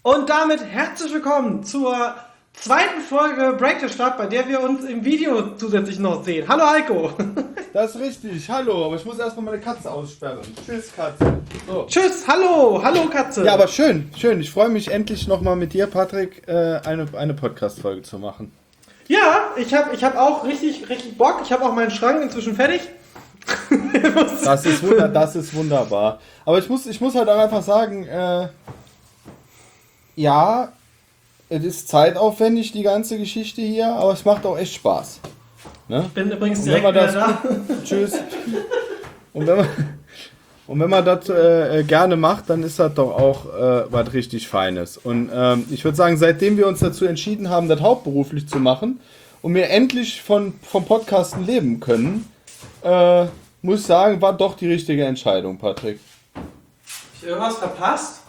Und damit herzlich willkommen zur zweiten Folge Break the Start, bei der wir uns im Video zusätzlich noch sehen. Hallo Heiko! Das ist richtig, hallo, aber ich muss erstmal meine Katze aussperren. Tschüss, Katze. So. Tschüss, hallo, hallo Katze! Ja, aber schön. Ich freue mich endlich nochmal mit dir, Patrick, eine Podcast-Folge zu machen. Ja, ich hab auch richtig Bock. Ich habe auch meinen Schrank inzwischen fertig. Das ist wunderbar. Aber ich muss halt auch einfach sagen, ja, es ist zeitaufwendig, die ganze Geschichte hier, aber es macht auch echt Spaß. Ne? Ich bin übrigens direkt wieder da. Tschüss. Und wenn man das gerne macht, dann ist das doch auch was richtig Feines. Und ich würde sagen, seitdem wir uns dazu entschieden haben, das hauptberuflich zu machen und wir endlich vom Podcasten leben können, muss ich sagen, war doch die richtige Entscheidung, Patrick. Hab ich irgendwas verpasst?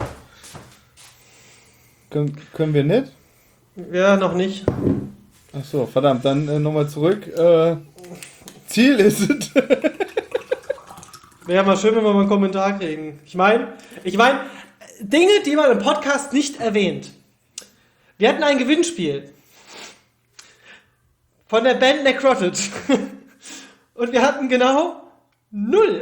Können wir nicht? Ja, noch nicht. Ach so, verdammt, dann nochmal zurück. Ziel ist es. Wäre mal schön, wenn wir mal einen Kommentar kriegen. Ich meine, Dinge, die man im Podcast nicht erwähnt. Wir hatten ein Gewinnspiel von der Band Necrotic. Und wir hatten genau 0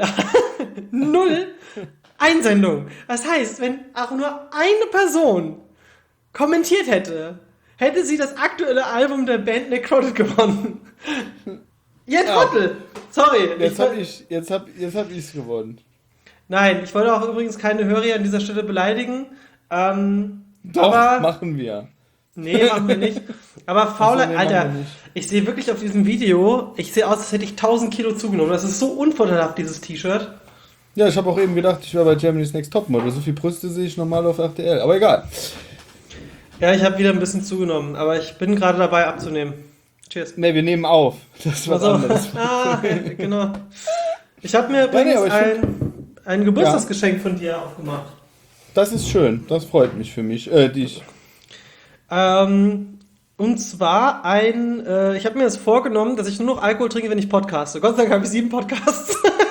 Einsendungen. Das heißt, wenn auch nur eine Person kommentiert hätte sie das aktuelle Album der Band Necrotic gewonnen. Ihr Trottel! Sorry. Jetzt hab ich's gewonnen. Nein, ich wollte auch übrigens keine Hörer an dieser Stelle beleidigen. Doch, aber machen wir. Nee, machen wir nicht. Aber fauler, Alter, ich sehe wirklich auf diesem Video, ich sehe aus, als hätte ich 1000 Kilo zugenommen. Das ist so unvorteilhaft, dieses T-Shirt. Ja, ich habe auch eben gedacht, ich wäre bei Germany's Next Topmodel. So viel Brüste sehe ich normal auf RTL. Aber egal. Ja, ich habe wieder ein bisschen zugenommen, aber ich bin gerade dabei abzunehmen. Cheers. Ne, wir nehmen auf. Das ist was anderes. Genau. Ich habe mir übrigens ein Geburtstagsgeschenk von dir aufgemacht. Das ist schön. Das freut mich für mich. Dich. Und zwar ich habe mir das vorgenommen, dass ich nur noch Alkohol trinke, wenn ich podcaste. Gott sei Dank habe ich 7 Podcasts.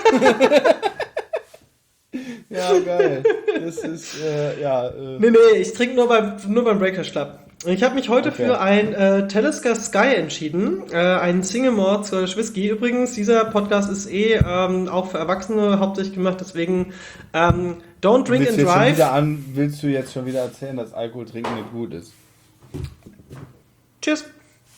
Ja, geil. Das ist, Nee, ich trinke nur beim Breakfast Club. Und ich habe mich heute für ein Talisker Sky entschieden. Ein Single Malt Scottish Whisky. Übrigens, dieser Podcast ist auch für Erwachsene hauptsächlich gemacht, deswegen don't drink and drive. Willst du jetzt schon wieder erzählen, dass Alkohol trinken nicht gut ist? Tschüss.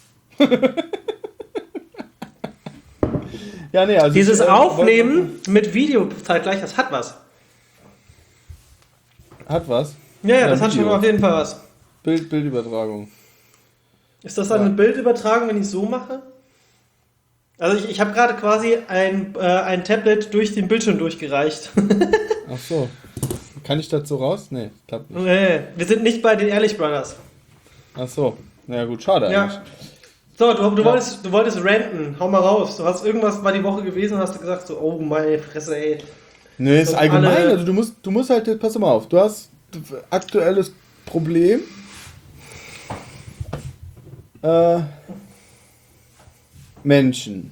Ja, nee, also dieses Aufnehmen mit Video zeitgleich, das hat was. Hat was? Ja, das hat schon auf jeden Fall was. Bildübertragung. Ist das dann eine Bildübertragung, wenn ich so mache? Also ich habe gerade quasi ein Tablet durch den Bildschirm durchgereicht. Ach so. Kann ich das so raus? Nee, klappt nicht. Nee, wir sind nicht bei den Ehrlich Brothers. Ach so. Na gut, schade eigentlich. So, du wolltest ranten. Hau mal raus. Du hast irgendwas bei die Woche gewesen und hast gesagt so, oh meine Fresse, ey. Nee, ist allgemein. Also du musst halt, pass mal auf, du hast aktuelles Problem. Menschen.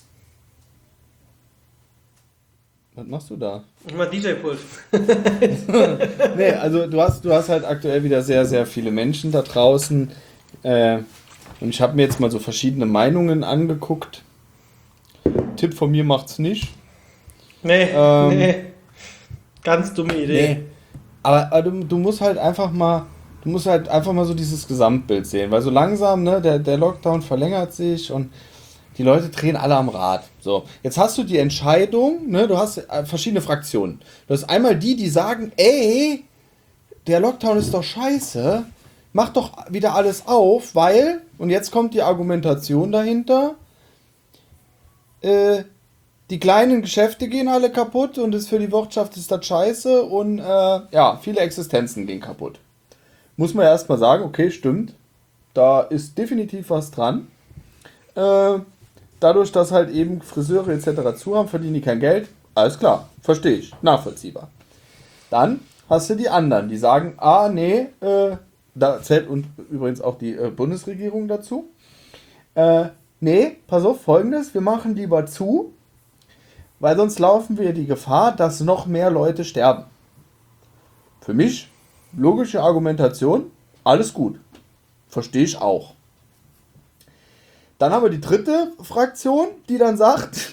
Was machst du da? Ich mach DJ-Pult. Nee, also du hast halt aktuell wieder sehr, sehr viele Menschen da draußen. Und ich habe mir jetzt mal so verschiedene Meinungen angeguckt. Tipp von mir macht's nicht. Nee. Ganz dumme Idee. Nee. Aber du musst halt einfach mal so dieses Gesamtbild sehen, weil so langsam, ne, der Lockdown verlängert sich und die Leute drehen alle am Rad. So, jetzt hast du die Entscheidung, ne, du hast verschiedene Fraktionen. Du hast einmal die sagen, ey, der Lockdown ist doch scheiße, mach doch wieder alles auf, weil, und jetzt kommt die Argumentation dahinter, die kleinen Geschäfte gehen alle kaputt und für die Wirtschaft ist das scheiße und viele Existenzen gehen kaputt. Muss man ja erstmal sagen, okay, stimmt, da ist definitiv was dran. Dadurch, dass halt eben Friseure etc. zu haben, verdienen die kein Geld. Alles klar, verstehe ich, nachvollziehbar. Dann hast du die anderen, die sagen, da zählt und übrigens auch die Bundesregierung dazu. Pass auf, Folgendes, wir machen lieber zu, weil sonst laufen wir die Gefahr, dass noch mehr Leute sterben. Für mich logische Argumentation, alles gut. Verstehe ich auch. Dann haben wir die dritte Fraktion, die dann sagt,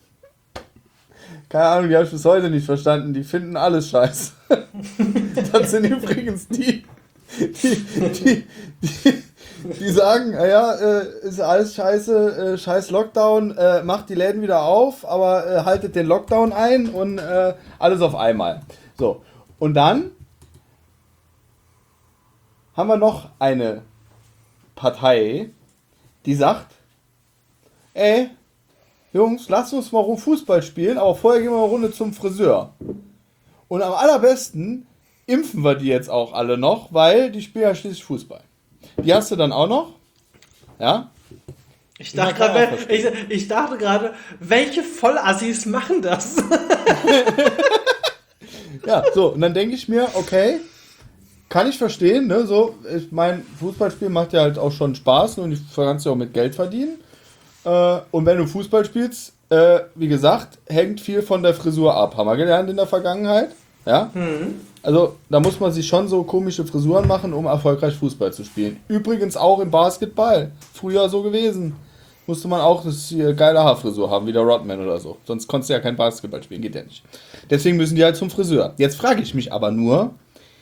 keine Ahnung, die habe ich bis heute nicht verstanden, die finden alles scheiße. Das sind übrigens die sagen, ist alles scheiße, scheiß Lockdown, macht die Läden wieder auf, aber haltet den Lockdown ein und alles auf einmal. So, und dann haben wir noch eine Partei, die sagt, Jungs, lasst uns mal Fußball spielen, aber vorher gehen wir eine Runde zum Friseur. Und am allerbesten impfen wir die jetzt auch alle noch, weil die spielen ja schließlich Fußball. Die hast du dann auch noch? Ja? Ich dachte gerade, welche Vollassis machen das? Ja, so, und dann denke ich mir, okay, kann ich verstehen, ne, so, ich meine, Fußballspielen macht ja halt auch schon Spaß und du kannst ja auch mit Geld verdienen. Und wenn du Fußball spielst, wie gesagt, hängt viel von der Frisur ab. Haben wir gelernt in der Vergangenheit. Ja? Also da muss man sich schon so komische Frisuren machen, um erfolgreich Fußball zu spielen. Übrigens auch im Basketball. Früher so gewesen. Musste man auch eine geile Haarfrisur haben, wie der Rodman oder so. Sonst konntest du ja kein Basketball spielen, geht ja nicht. Deswegen müssen die halt zum Friseur. Jetzt frage ich mich aber nur,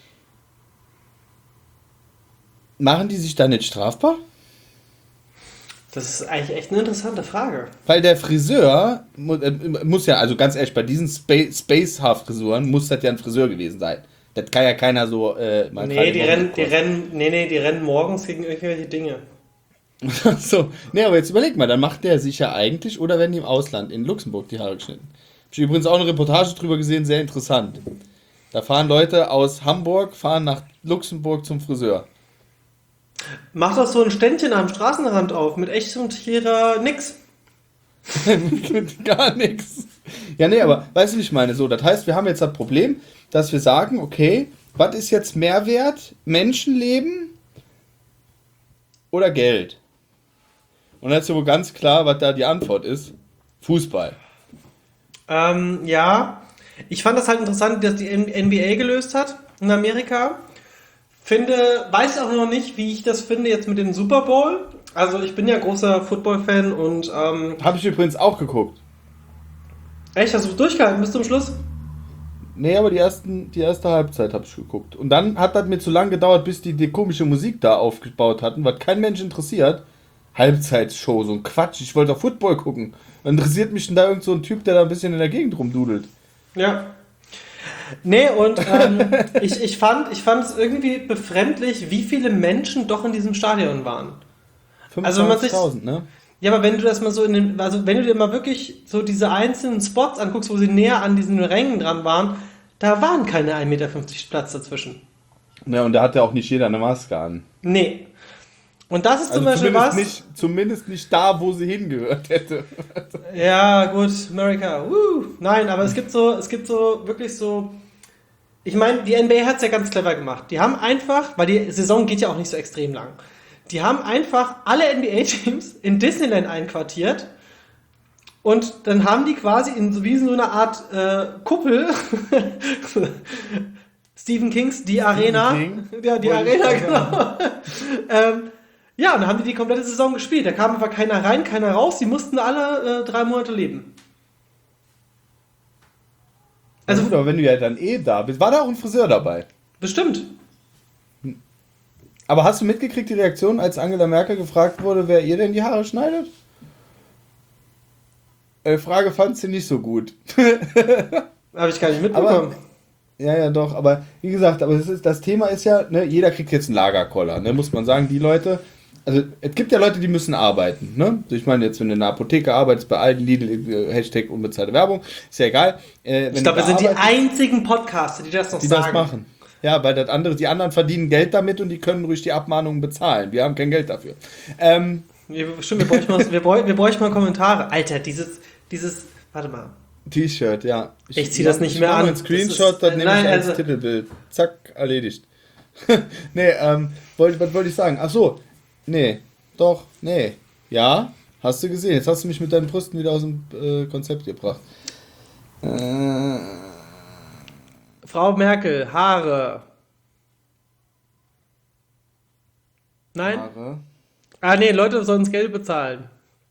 machen die sich da nicht strafbar? Das ist eigentlich echt eine interessante Frage. Weil der Friseur muss ja, also ganz ehrlich, bei diesen Space-Haarfrisuren muss das ja ein Friseur gewesen sein. Das kann ja keiner so... die rennen morgens gegen irgendwelche Dinge. So, nee, aber jetzt überleg mal, dann macht der sich ja eigentlich, oder werden die im Ausland, in Luxemburg, die Haare geschnitten. Hab ich übrigens auch eine Reportage drüber gesehen, sehr interessant. Da fahren Leute aus Hamburg, fahren nach Luxemburg zum Friseur. Mach doch so ein Ständchen am Straßenrand auf, mit echtem Tierer nix. Gar nichts. Ja, nee, aber weißt du, wie ich meine? So, das heißt, wir haben jetzt das Problem, dass wir sagen, okay, was ist jetzt mehr wert? Menschenleben oder Geld? Und dann ist ja wohl ganz klar, was da die Antwort ist. Fußball. Ja, ich fand das halt interessant, dass die NBA gelöst hat in Amerika. Weiß auch noch nicht, wie ich das finde jetzt mit dem Super Bowl. Also ich bin ja großer Football-Fan und... Habe ich übrigens auch geguckt. Echt? Hast du durchgehalten bis zum Schluss? Nee, aber die erste Halbzeit habe ich geguckt. Und dann hat das mir zu lang gedauert, bis die komische Musik da aufgebaut hatten, was kein Mensch interessiert. Halbzeitshow, so ein Quatsch. Ich wollte auf Football gucken. Interessiert mich denn da irgend so ein Typ, der da ein bisschen in der Gegend rumdudelt? Ja. Nee, und ich fand es irgendwie befremdlich, wie viele Menschen doch in diesem Stadion waren. 25.000, ne? Ja, aber wenn du das mal so wenn du dir mal wirklich so diese einzelnen Spots anguckst, wo sie näher an diesen Rängen dran waren, da waren keine 1,50 Meter Platz dazwischen. Ja, und da hat ja auch nicht jeder eine Maske an. Nee. Und das ist zum Beispiel was... Zumindest nicht da, wo sie hingehört hätte. Ja, gut, America, Nein, aber es gibt so wirklich so... Ich meine, die NBA hat es ja ganz clever gemacht. Die haben einfach, weil die Saison geht ja auch nicht so extrem lang, die haben einfach alle NBA-Teams in Disneyland einquartiert und dann haben die quasi wie so eine Art Kuppel Stephen Kings, die Arena. Ja, die Arena, genau. Ja, und dann haben die komplette Saison gespielt. Da kam einfach keiner rein, keiner raus. Die mussten alle 3 Monate leben. Also, aber wenn du ja dann da bist, war da auch ein Friseur dabei? Bestimmt. Aber hast du mitgekriegt die Reaktion, als Angela Merkel gefragt wurde, wer ihr denn die Haare schneidet? Frage fand sie nicht so gut. Habe ich gar nicht mitbekommen. Ja, doch, aber wie gesagt, das Thema ist ja, ne, jeder kriegt jetzt einen Lagerkoller, ne, muss man sagen, die Leute, also es gibt ja Leute, die müssen arbeiten, ne, ich meine jetzt, wenn du in einer Apotheke arbeitest, bei Aldi, Lidl, Hashtag unbezahlte Werbung, ist ja egal. Ich glaube, wir sind die einzigen Podcaster, die das noch sagen. Das machen. Ja, weil die anderen verdienen Geld damit und die können ruhig die Abmahnungen bezahlen. Wir haben kein Geld dafür. Stimmt, wir bräuchten mal Kommentare. Alter, dieses, warte mal. T-Shirt, ja. Ich ziehe das nicht mehr an. Ein Screenshot, das nehme ich als Titelbild. Zack, erledigt. Nee, was wollte ich sagen? Ach so, nee, doch, nee. Ja, hast du gesehen. Jetzt hast du mich mit deinen Brüsten wieder aus dem Konzept gebracht. Frau Merkel, Haare. Nein? Haare. Ah, nee, Leute sollen das Geld bezahlen.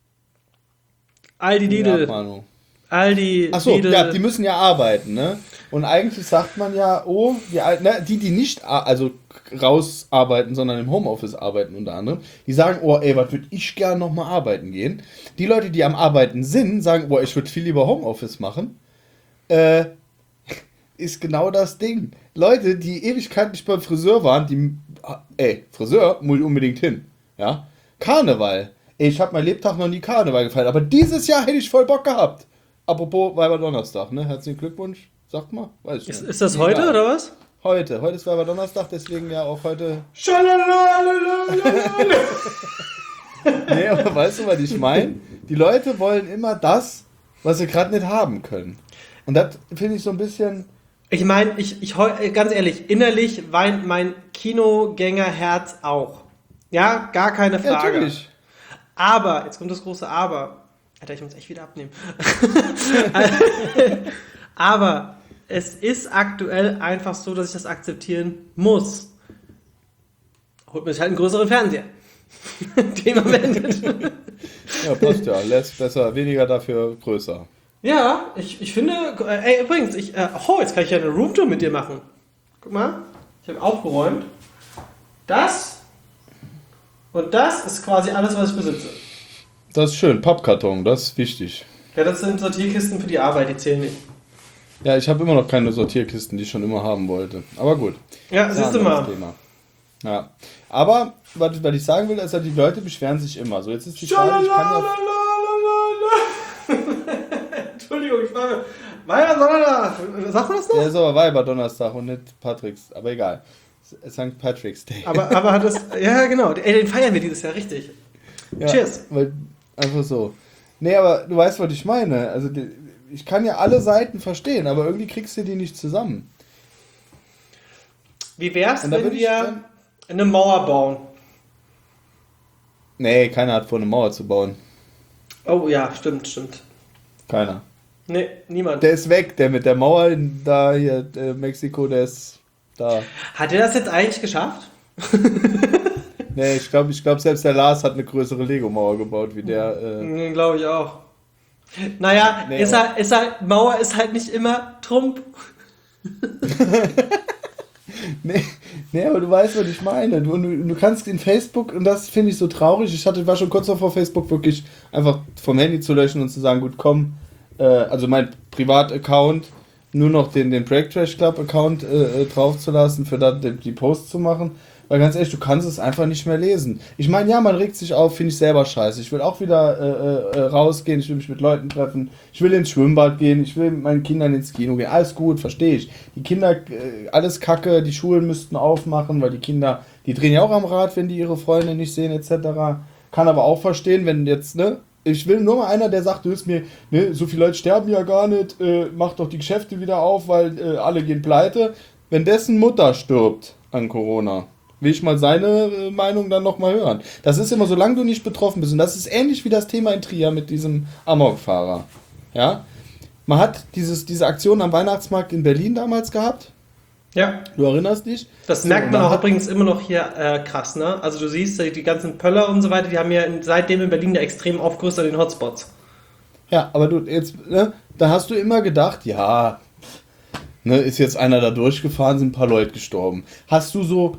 Aldi Lidl. Abmahnung. Aldi Achso, Lidl. ja, die müssen ja arbeiten, ne? Und eigentlich sagt man ja, oh, die nicht also rausarbeiten, sondern im Homeoffice arbeiten unter anderem, die sagen, oh, ey, was würde ich gern nochmal arbeiten gehen. Die Leute, die am Arbeiten sind, sagen, oh, ich würde viel lieber Homeoffice machen. Ist genau das Ding. Leute, die Ewigkeit nicht beim Friseur waren, Friseur muss ich unbedingt hin. Ja? Karneval. Ey, ich habe mein Lebtag noch nie Karneval gefeiert, aber dieses Jahr hätte ich voll Bock gehabt. Apropos Weiberdonnerstag, ne? Herzlichen Glückwunsch, sagt mal. Weiß ich nicht. Ist das heute oder was? Heute ist Weiberdonnerstag, deswegen ja auch heute. Nee, aber weißt du, was ich meine? Die Leute wollen immer das, was sie gerade nicht haben können. Und das finde ich so ein bisschen. Ich meine, ganz ehrlich, innerlich weint mein Kinogängerherz auch. Ja, gar keine Frage. Ja, natürlich. Aber, jetzt kommt das große Aber. Alter, ich muss echt wieder abnehmen. Aber es ist aktuell einfach so, dass ich das akzeptieren muss. Holt mir halt einen größeren Fernseher. Thema beendet. Ja, passt ja. Less besser, weniger dafür größer. Ja, ich finde, ey, übrigens, jetzt kann ich ja eine Roomtour mit dir machen. Guck mal, ich habe aufgeräumt. Das und das ist quasi alles, was ich besitze. Das ist schön, Pappkarton, das ist wichtig. Ja, das sind Sortierkisten für die Arbeit, die zählen nicht. Ja, ich habe immer noch keine Sortierkisten, die ich schon immer haben wollte. Aber gut. Ja, siehst du mal. Thema. Ja. Aber, was ich sagen will, ist ja, die Leute beschweren sich immer. So, jetzt ist die Frage, ich kann ja... Entschuldigung, ich frage. Weiberdonnerstag. Sagt man das noch? Ja, ist aber Weiberdonnerstag und nicht Patrick's. Aber egal. St. Patrick's Day. Aber hat das. Ja, genau. Ey, den feiern wir dieses Jahr richtig. Ja, Cheers. Weil, einfach so. Nee, aber du weißt, was ich meine. Also, ich kann ja alle Seiten verstehen, aber irgendwie kriegst du die nicht zusammen. Wie wär's, wenn wir eine Mauer bauen? Nee, keiner hat vor, eine Mauer zu bauen. Oh ja, stimmt. Keiner. Nee, niemand. Der ist weg, der mit der Mauer da hier, Mexiko, der ist da. Hat er das jetzt eigentlich geschafft? Nee, ich glaube, selbst der Lars hat eine größere Lego-Mauer gebaut wie der. Glaube ich auch. Naja, Nee, Mauer ist halt nicht immer Trump. Nee, aber du weißt, was ich meine. Du kannst in Facebook, und das finde ich so traurig, war schon kurz davor, Facebook wirklich einfach vom Handy zu löschen und zu sagen, gut, komm, also mein Privataccount, nur noch den Break Trash Club Account draufzulassen, für da die Posts zu machen. Weil ganz ehrlich, du kannst es einfach nicht mehr lesen. Ich meine, ja, man regt sich auf, finde ich selber scheiße. Ich will auch wieder rausgehen, ich will mich mit Leuten treffen, ich will ins Schwimmbad gehen, ich will mit meinen Kindern ins Kino gehen. Alles gut, verstehe ich. Die Kinder, alles kacke, die Schulen müssten aufmachen, weil die Kinder, die drehen ja auch am Rad, wenn die ihre Freunde nicht sehen, etc. Kann aber auch verstehen, wenn jetzt, ne, ich will nur mal einer, der sagt, du willst mir, ne, so viele Leute sterben ja gar nicht, mach doch die Geschäfte wieder auf, weil alle gehen pleite. Wenn dessen Mutter stirbt an Corona, will ich mal seine Meinung dann nochmal hören. Das ist immer, solange du nicht betroffen bist. Und das ist ähnlich wie das Thema in Trier mit diesem Amokfahrer. Ja? Man hat diese Aktion am Weihnachtsmarkt in Berlin damals gehabt. Ja. Du erinnerst dich? Das merkt man auch übrigens immer noch hier krass, ne? Also du siehst, die ganzen Pöller und so weiter, die haben ja seitdem in Berlin ja extrem aufgerüstet an den Hotspots. Ja, aber du jetzt, ne, da hast du immer gedacht, ja, ne, ist jetzt einer da durchgefahren, sind ein paar Leute gestorben. Hast du so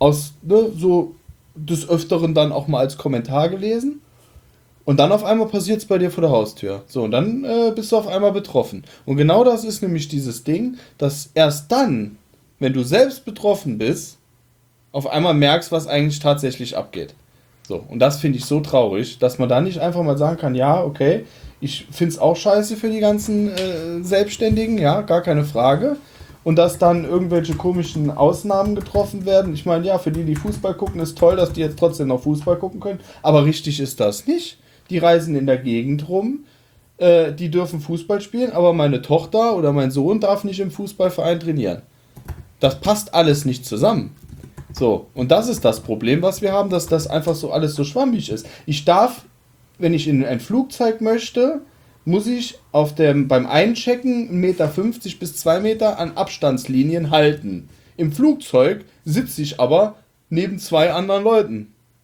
so des Öfteren dann auch mal als Kommentar gelesen und dann auf einmal passiert es bei dir vor der Haustür. So, und dann bist du auf einmal betroffen. Und genau das ist nämlich dieses Ding, dass erst dann, wenn du selbst betroffen bist, auf einmal merkst, was eigentlich tatsächlich abgeht. So, und das finde ich so traurig, dass man da nicht einfach mal sagen kann, ja, okay, ich finde es auch scheiße für die ganzen Selbstständigen, ja, gar keine Frage. Und dass dann irgendwelche komischen Ausnahmen getroffen werden. Ich meine, ja, für die Fußball gucken, ist toll, dass die jetzt trotzdem noch Fußball gucken können. Aber richtig ist das nicht. Die reisen in der Gegend rum, die dürfen Fußball spielen, aber meine Tochter oder mein Sohn darf nicht im Fußballverein trainieren. Das passt alles nicht zusammen. So, und das ist das Problem, was wir haben, dass das einfach so alles so schwammig ist. Ich darf, wenn ich in ein Flugzeug möchte, muss ich beim Einchecken 1,50 Meter bis 2 Meter an Abstandslinien halten. Im Flugzeug sitze ich aber neben 2 anderen Leuten.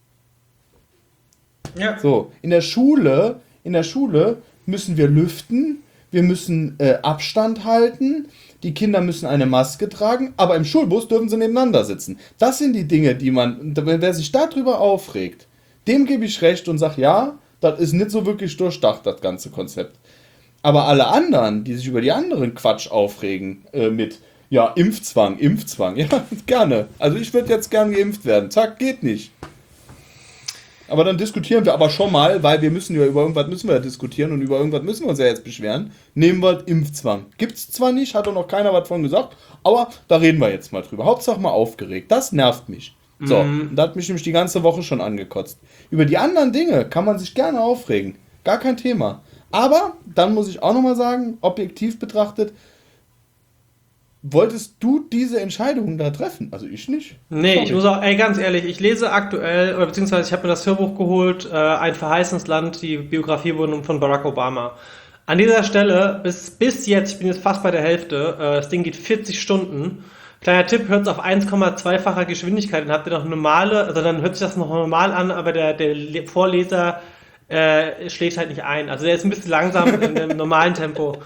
Ja. So, in der Schule müssen wir lüften, wir müssen Abstand halten, die Kinder müssen eine Maske tragen, aber im Schulbus dürfen sie nebeneinander sitzen. Das sind die Dinge, wer sich darüber aufregt, dem gebe ich recht und sage, ja, das ist nicht so wirklich durchdacht, das ganze Konzept. Aber alle anderen, die sich über die anderen Quatsch aufregen, mit, ja, Impfzwang, ja, gerne. Also ich würde jetzt gern geimpft werden. Zack, geht nicht. Aber dann diskutieren wir aber schon mal, weil wir müssen ja über irgendwas diskutieren und über irgendwas müssen wir uns ja jetzt beschweren. Nehmen wir Impfzwang. Gibt's zwar nicht, hat doch noch keiner was von gesagt, aber da reden wir jetzt mal drüber. Hauptsache mal aufgeregt. Das nervt mich. So, und da hat mich nämlich die ganze Woche schon angekotzt. Über die anderen Dinge kann man sich gerne aufregen. Gar kein Thema. Aber, dann muss ich auch nochmal sagen, objektiv betrachtet, wolltest du diese Entscheidungen da treffen? Also ich nicht. Nee, ich muss auch, ganz ehrlich, ich lese aktuell, oder beziehungsweise ich habe mir das Hörbuch geholt, Ein verheißenes Land, die Biografie von Barack Obama. An dieser Stelle, bis jetzt, ich bin jetzt fast bei der Hälfte, das Ding geht 40 Stunden. Kleiner Tipp, hört es auf 1,2-facher Geschwindigkeit, dann habt ihr noch normale, also dann hört sich das noch normal an, aber der Vorleser schlägt halt nicht ein. Also der ist ein bisschen langsam in dem normalen Tempo.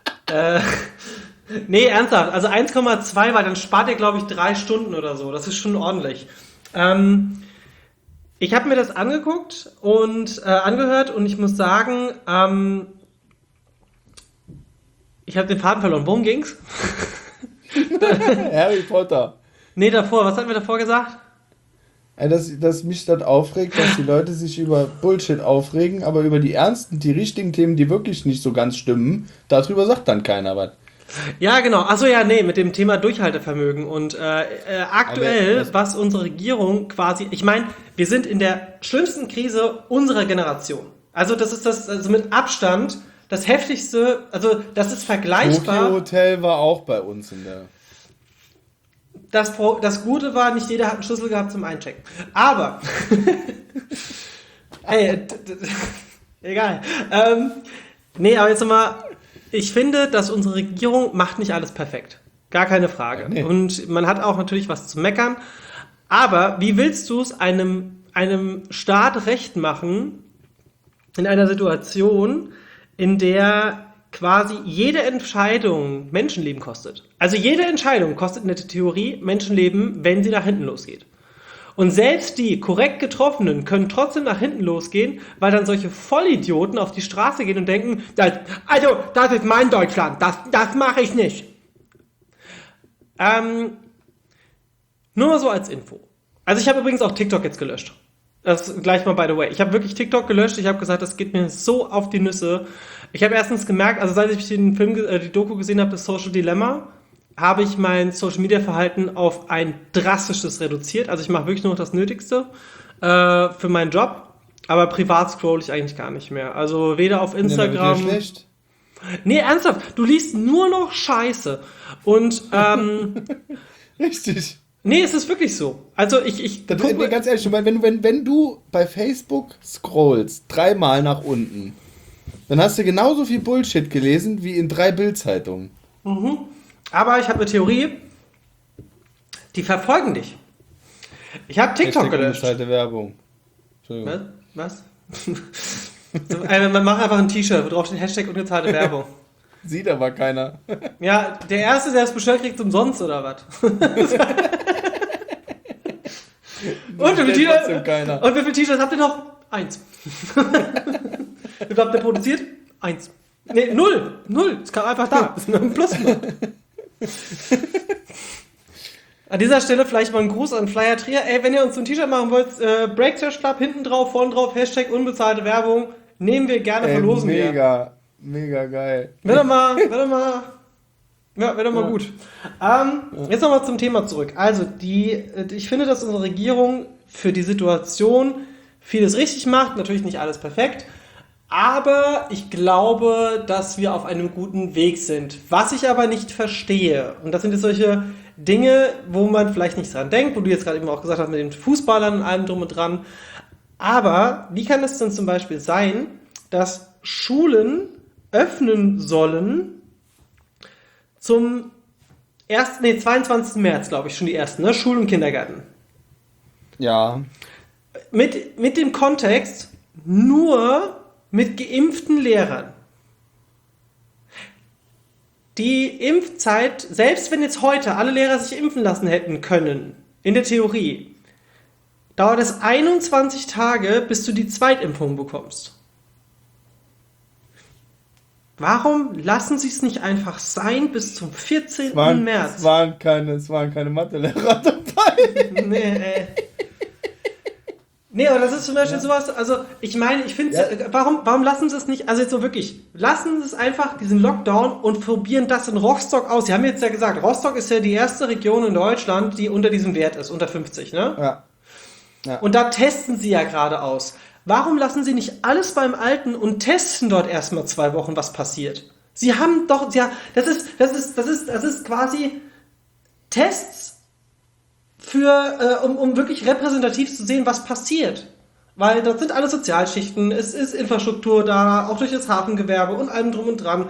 Nee, ernsthaft. Also 1,2, weil dann spart ihr, glaube ich, 3 Stunden oder so. Das ist schon ordentlich. Ich habe mir das angeguckt und angehört und ich muss sagen, ich habe den Faden verloren. Worum ging's? Harry Potter. Nee, davor. Was hatten wir davor gesagt? Dass mich das aufregt, dass die Leute sich über Bullshit aufregen, aber über die ernsten, die richtigen Themen, die wirklich nicht so ganz stimmen, darüber sagt dann keiner was. Ja, genau. Achso, ja, nee, mit dem Thema Durchhaltevermögen. Und aktuell, was unsere Regierung quasi, ich meine, wir sind in der schlimmsten Krise unserer Generation. Also das ist also mit Abstand das heftigste, also das ist vergleichbar. Tokyo Hotel war auch bei uns in der... Das Gute war, nicht jeder hat einen Schlüssel gehabt zum Einchecken. Aber, egal. Nee, aber jetzt nochmal, ich finde, dass unsere Regierung macht nicht alles perfekt. Gar keine Frage. Ja, nee. Und man hat auch natürlich was zu meckern. Aber wie willst du es einem Staat recht machen, in einer Situation, in der quasi jede Entscheidung Menschenleben kostet. Also jede Entscheidung kostet in der Theorie Menschenleben, wenn sie nach hinten losgeht. Und selbst die korrekt Getroffenen können trotzdem nach hinten losgehen, weil dann solche Vollidioten auf die Straße gehen und denken, das ist mein Deutschland, das mache ich nicht. Nur mal so als Info. Also ich habe übrigens auch TikTok jetzt gelöscht. Das gleich mal by the way. Ich habe wirklich TikTok gelöscht. Ich habe gesagt, das geht mir so auf die Nüsse. Ich habe erstens gemerkt, also seit ich den Film, die Doku gesehen habe, das Social Dilemma, habe ich mein Social Media Verhalten auf ein drastisches reduziert. Also ich mache wirklich nur noch das Nötigste für meinen Job, aber privat scroll ich eigentlich gar nicht mehr. Also weder auf Instagram. Ja, schlecht. Nee, ernsthaft, du liest nur noch Scheiße. Und richtig. Nee, es ist wirklich so. Also ganz ehrlich, wenn du bei Facebook scrollst, 3-mal nach unten, dann hast du genauso viel Bullshit gelesen wie in 3 Bild-Zeitungen. Mhm. Aber ich habe eine Theorie, die verfolgen dich. Ich habe TikTok gelöscht. Werbung. Was? Man macht einfach ein T-Shirt, wo drauf steht Hashtag unbezahlte Werbung. Sieht aber keiner. Ja, der Erste, der es bestellt, kriegt es umsonst, oder was? Und wie viele T-Shirts habt ihr noch? 1. Wie viel habt ihr produziert? 1. Nee, 0. Es kam einfach da. Das ist nur ein Plus. An dieser Stelle vielleicht mal ein Gruß an Flyer Trier. Ey, wenn ihr uns so ein T-Shirt machen wollt, Breakdash Club, hinten drauf, vorne drauf, Hashtag unbezahlte Werbung, nehmen wir gerne, verlosen wir. Mega geil. Wäre doch mal gut. Jetzt nochmal zum Thema zurück. Also, ich finde, dass unsere Regierung für die Situation vieles richtig macht. Natürlich nicht alles perfekt. Aber ich glaube, dass wir auf einem guten Weg sind. Was ich aber nicht verstehe, und das sind jetzt solche Dinge, wo man vielleicht nicht dran denkt, wo du jetzt gerade eben auch gesagt hast, mit den Fußballern und allem drum und dran. Aber wie kann es denn zum Beispiel sein, dass Schulen öffnen sollen zum 22. März, glaube ich, schon die ersten, ne? Schul- und Kindergarten. Ja. Mit dem Kontext, nur mit geimpften Lehrern. Die Impfzeit, selbst wenn jetzt heute alle Lehrer sich impfen lassen hätten können, in der Theorie, dauert es 21 Tage, bis du die Zweitimpfung bekommst. Warum lassen sie es nicht einfach sein bis zum 14. März? Es waren keine Mathelehrer dabei. Nee, aber das ist zum Beispiel sowas, also ich meine, ich finde, warum lassen sie es nicht, also jetzt so wirklich, lassen sie es einfach, diesen Lockdown und probieren das in Rostock aus. Sie haben jetzt ja gesagt, Rostock ist ja die erste Region in Deutschland, die unter diesem Wert ist, unter 50, ne? Ja. Und da testen sie ja gerade aus. Warum lassen sie nicht alles beim Alten und testen dort erstmal 2 Wochen, was passiert? Sie haben doch, ja, das ist quasi Tests für, um wirklich repräsentativ zu sehen, was passiert. Weil dort sind alle Sozialschichten, es ist Infrastruktur da, auch durch das Hafengewerbe und allem drum und dran.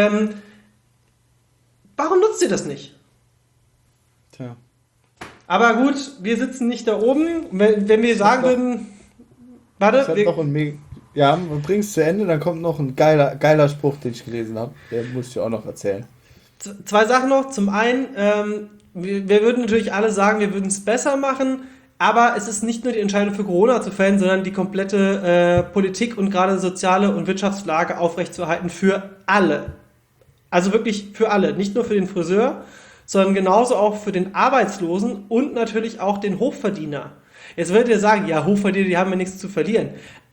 Warum nutzt ihr das nicht? Tja. Aber gut, wir sitzen nicht da oben. Wenn wir sagen würden, warte, wir bringen es zu Ende, dann kommt noch ein geiler Spruch, den ich gelesen habe. Der muss ich auch noch erzählen. 2 Sachen noch. Zum einen, wir würden natürlich alle sagen, wir würden es besser machen, aber es ist nicht nur die Entscheidung für Corona zu fällen, sondern die komplette Politik und gerade soziale und Wirtschaftslage aufrechtzuerhalten für alle. Also wirklich für alle, nicht nur für den Friseur, sondern genauso auch für den Arbeitslosen und natürlich auch den Hochverdiener. Jetzt werdet ihr sagen, ja, Hochverdiener, die haben ja nichts zu verlieren.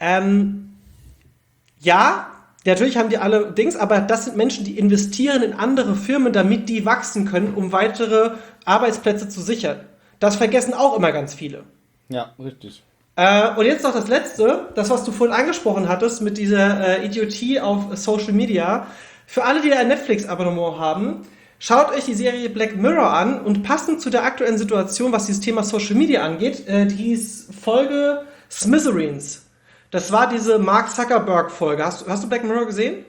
Ja, natürlich haben die alle Dings, aber das sind Menschen, die investieren in andere Firmen, damit die wachsen können, um weitere Arbeitsplätze zu sichern. Das vergessen auch immer ganz viele. Ja, richtig. Und jetzt noch das Letzte, das, was du vorhin angesprochen hattest, mit dieser Idiotie auf Social Media. Für alle, die ein Netflix-Abonnement haben, schaut euch die Serie Black Mirror an und passend zu der aktuellen Situation, was dieses Thema Social Media angeht, die hieß Folge Smithereens. Das war diese Mark Zuckerberg-Folge. Hast du Black Mirror gesehen?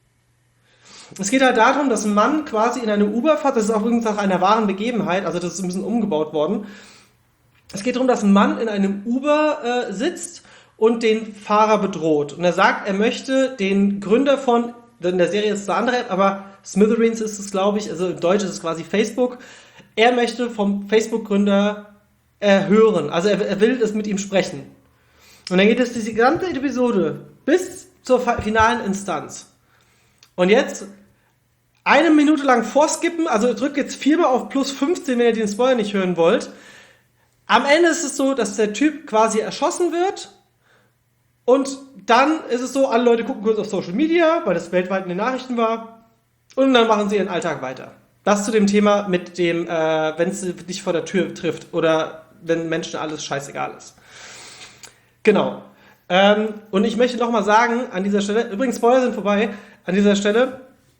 Es geht halt darum, dass ein Mann quasi in eine Uber fährt, das ist auch übrigens nach einer wahren Begebenheit, also das ist ein bisschen umgebaut worden. Es geht darum, dass ein Mann in einem Uber sitzt und den Fahrer bedroht. Und er sagt, er möchte den Gründer von, in der Serie ist es eine andere App, aber Smithereens ist es, glaube ich, also im Deutsch ist es quasi Facebook. Er möchte vom Facebook-Gründer hören, also er will es mit ihm sprechen. Und dann geht es diese gesamte Episode bis zur finalen Instanz. Und jetzt 1 Minute lang vorskippen, also drückt jetzt 4-mal auf plus 15, wenn ihr den Spoiler nicht hören wollt. Am Ende ist es so, dass der Typ quasi erschossen wird und dann ist es so, alle Leute gucken kurz auf Social Media, weil das weltweit in den Nachrichten war und dann machen sie ihren Alltag weiter. Das zu dem Thema mit dem, wenn es dich vor der Tür trifft oder wenn Menschen alles scheißegal ist. Genau. Und ich möchte nochmal sagen, an dieser Stelle, übrigens Spoiler sind vorbei, an dieser Stelle,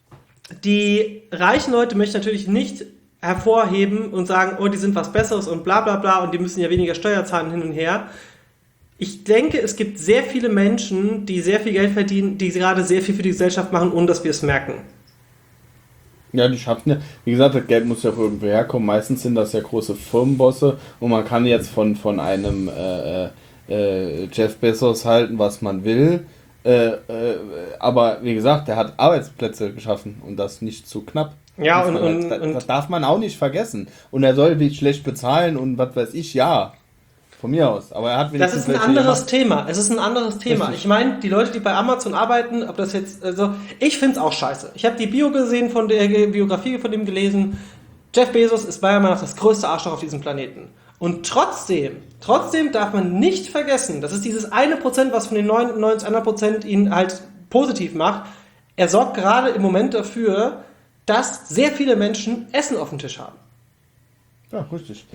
die reichen Leute möchten natürlich nicht hervorheben und sagen, oh, die sind was Besseres und bla bla bla und die müssen ja weniger Steuer zahlen hin und her. Ich denke, es gibt sehr viele Menschen, die sehr viel Geld verdienen, die gerade sehr viel für die Gesellschaft machen, ohne dass wir es merken. Ja, die schaffen ja, wie gesagt, das Geld muss ja irgendwo herkommen. Meistens sind das ja große Firmenbosse und man kann jetzt von einem Jeff Bezos halten, was man will. Aber wie gesagt, der hat Arbeitsplätze geschaffen und das nicht zu knapp. Ja, das darf man auch nicht vergessen. Und er soll wie schlecht bezahlen und was weiß ich, ja. Von mir aus. Aber er hat wenigstens. Das ist ein anderes Thema. Es ist ein anderes Thema. Richtig. Ich meine, die Leute, die bei Amazon arbeiten, ob das jetzt, also, ich finde es auch scheiße. Ich habe die Biografie von dem gelesen. Jeff Bezos ist meiner Meinung nach das größte Arschloch auf diesem Planeten. Und trotzdem darf man nicht vergessen, das ist dieses 1%, was von den 99 anderen Prozent ihn halt positiv macht. Er sorgt gerade im Moment dafür, dass sehr viele Menschen Essen auf dem Tisch haben. Ja, richtig.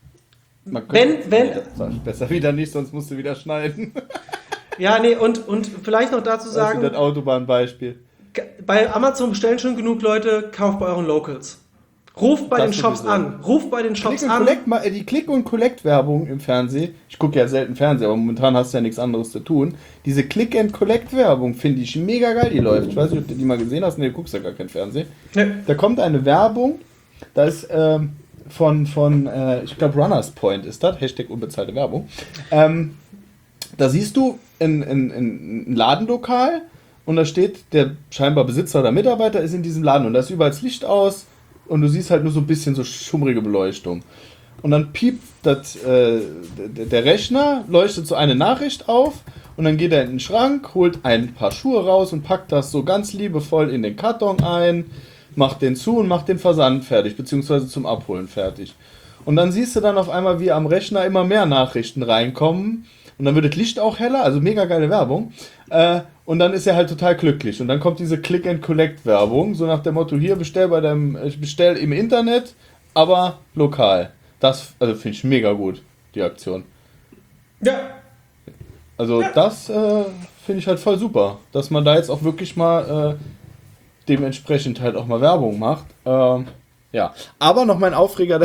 Besser wieder nicht, sonst musst du wieder schneiden. Ja, nee, und vielleicht noch dazu sagen... Das Autobahnbeispiel. Bei Amazon bestellen schon genug Leute, kauft bei euren Locals. Ruft bei den Shops an. Die Click- und Collect-Werbung im Fernsehen, ich gucke ja selten Fernsehen, aber momentan hast du ja nichts anderes zu tun. Diese Click-and-Collect-Werbung finde ich mega geil, die läuft. Ich weiß nicht, ob du die mal gesehen hast, nee, du guckst ja gar kein Fernsehen. Nee. Da kommt eine Werbung, da ist von ich glaube Runners Point ist das, Hashtag unbezahlte Werbung. Da siehst du ein Ladenlokal und da steht der scheinbar Besitzer oder Mitarbeiter ist in diesem Laden und da ist überall das Licht aus und du siehst halt nur so ein bisschen so schummrige Beleuchtung. Und dann piept der Rechner, leuchtet so eine Nachricht auf und dann geht er in den Schrank, holt ein paar Schuhe raus und packt das so ganz liebevoll in den Karton ein, macht den zu und macht den Versand fertig, beziehungsweise zum Abholen fertig. Und dann siehst du dann auf einmal, wie am Rechner immer mehr Nachrichten reinkommen und dann wird das Licht auch heller, also mega geile Werbung. Und dann ist er halt total glücklich. Und dann kommt diese Click-and-Collect-Werbung, so nach dem Motto, hier, bestell im Internet, aber lokal. Das finde ich mega gut, die Aktion. Ja. Also das finde ich halt voll super, dass man da jetzt auch wirklich mal dementsprechend halt auch mal Werbung macht. Ja, aber noch mein Aufreger,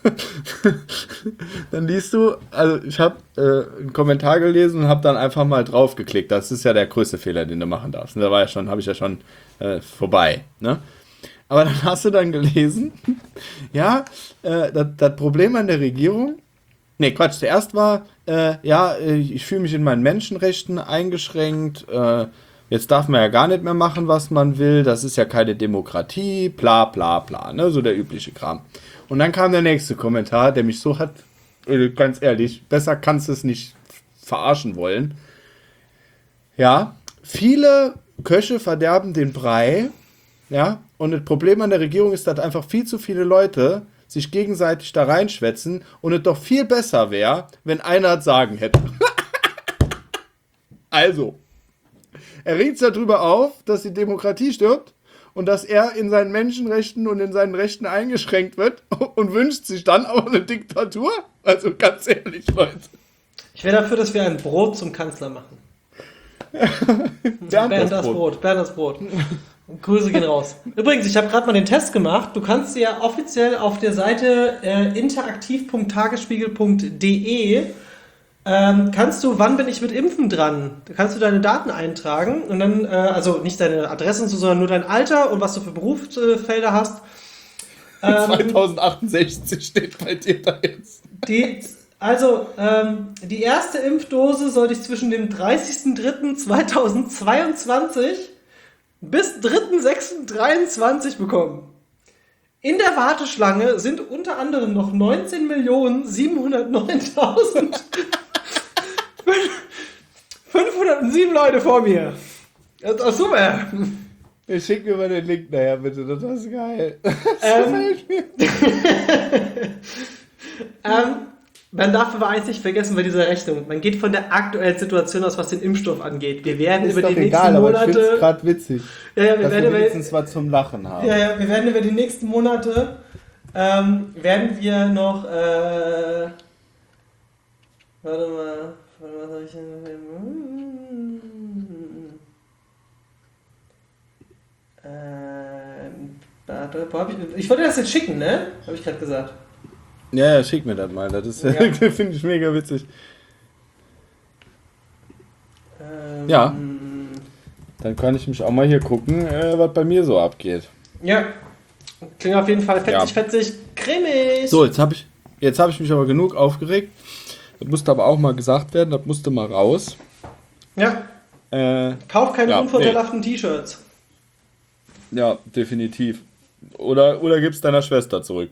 dann liest du, also ich habe einen Kommentar gelesen und habe dann einfach mal drauf geklickt. Das ist ja der größte Fehler, den du machen darfst. Und da habe ich ja schon vorbei, ne? Aber dann hast du dann gelesen, ja, das Problem an der Regierung, nee, Quatsch, zuerst war, ich fühle mich in meinen Menschenrechten eingeschränkt, jetzt darf man ja gar nicht mehr machen, was man will, das ist ja keine Demokratie, bla bla bla, ne, so der übliche Kram. Und dann kam der nächste Kommentar, der mich so hat, ganz ehrlich, besser kannst du es nicht verarschen wollen. Ja, viele Köche verderben den Brei, ja, und das Problem an der Regierung ist, dass einfach viel zu viele Leute sich gegenseitig da reinschwätzen und es doch viel besser wäre, wenn einer das Sagen hätte. Also, er regt darüber auf, dass die Demokratie stirbt und dass er in seinen Menschenrechten und in seinen Rechten eingeschränkt wird und wünscht sich dann aber eine Diktatur? Also ganz ehrlich, Leute. Ich wäre dafür, dass wir ein Brot zum Kanzler machen. Berndas Brot. Grüße gehen raus. Übrigens, ich habe gerade mal den Test gemacht. Du kannst dir ja offiziell auf der Seite interaktiv.tagesspiegel.de kannst du, wann bin ich mit Impfen dran? Da kannst du deine Daten eintragen und dann, also nicht deine Adresse und so, sondern nur dein Alter und was du für Berufsfelder hast. 2068 steht bei dir da jetzt. Die erste Impfdose sollte ich zwischen dem 30.03.2022 bis 3.06.23 bekommen. In der Warteschlange sind unter anderem noch 19.709.507 Leute vor mir. Das ist doch super. Ich schicke mir mal den Link nachher, bitte. Das ist geil. Man darf aber eins nicht vergessen bei dieser Rechnung. Man geht von der aktuellen Situation aus, was den Impfstoff angeht. Wir werden über die nächsten Monate... Aber ich finde es gerade witzig, dass wir wenigstens was zum Lachen haben. Ja, wir werden über die nächsten Monate werden wir noch... warte mal, was habe ich denn... Ich wollte das jetzt schicken, ne? Habe ich gerade gesagt. Ja, schick mir das mal. Das finde ich mega witzig. Ja. Dann kann ich mich auch mal hier gucken, was bei mir so abgeht. Ja. Klingt auf jeden Fall fetzig, cremig. So, jetzt hab ich mich aber genug aufgeregt. Das musste aber auch mal gesagt werden, das musste mal raus. Ja. Kauf keine unvorteilhaften T-Shirts. Ja, definitiv. Oder gib's deiner Schwester zurück.